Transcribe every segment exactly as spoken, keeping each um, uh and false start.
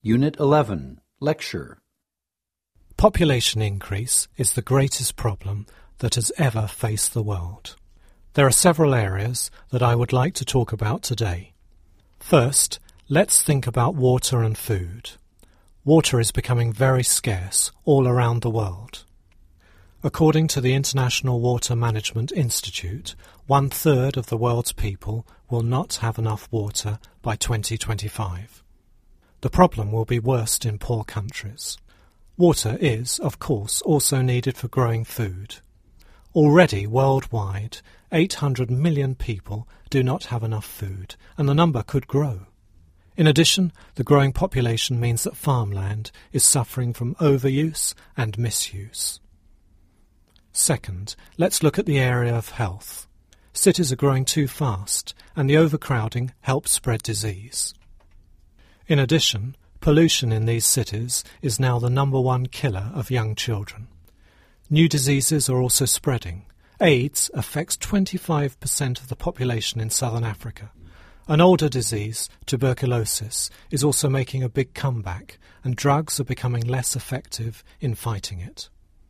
Unit eleven, Lecture. Population increase is the greatest problem that has ever faced the world. There are several areas that I would like to talk about today. First, let's think about water and food. Water is becoming very scarce all around the world. According to the International Water Management Institute, one-third of the world's people will not have enough water by twenty twenty-five. The problem will be worst in poor countries. Water is, of course, also needed for growing food. Already, worldwide, eight hundred million people do not have enough food, and the number could grow. In addition, the growing population means that farmland is suffering from overuse and misuse. Second, let's look at the area of health. Cities are growing too fast, and the overcrowding helps spread disease. In addition, pollution in these cities is now the number one killer of young children. New diseases are also spreading. AIDS affects twenty-five percent of the population in southern Africa. An older disease, tuberculosis, is also making a big comeback, and drugs are becoming less effective in fighting it.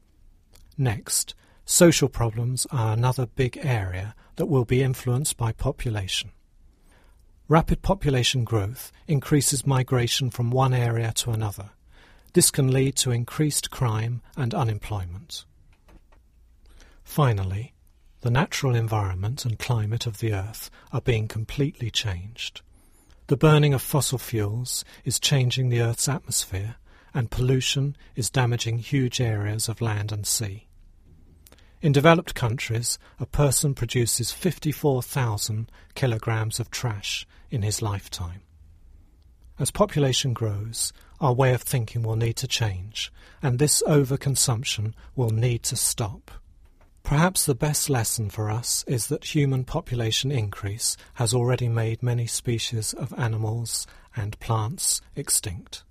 Next, social problems are another big area that will be influenced by population. Rapid population growth increases migration from one area to another. This can lead to increased crime and unemployment. Finally, the natural environment and climate of the Earth are being completely changed. The burning of fossil fuels is changing the Earth's atmosphere, and pollution is damaging huge areas of land and sea. In developed countries, a person produces fifty-four thousand kilograms of trash in his lifetime. As population grows, our way of thinking will need to change, and this overconsumption will need to stop. Perhaps the best lesson for us is that human population increase has already made many species of animals and plants extinct.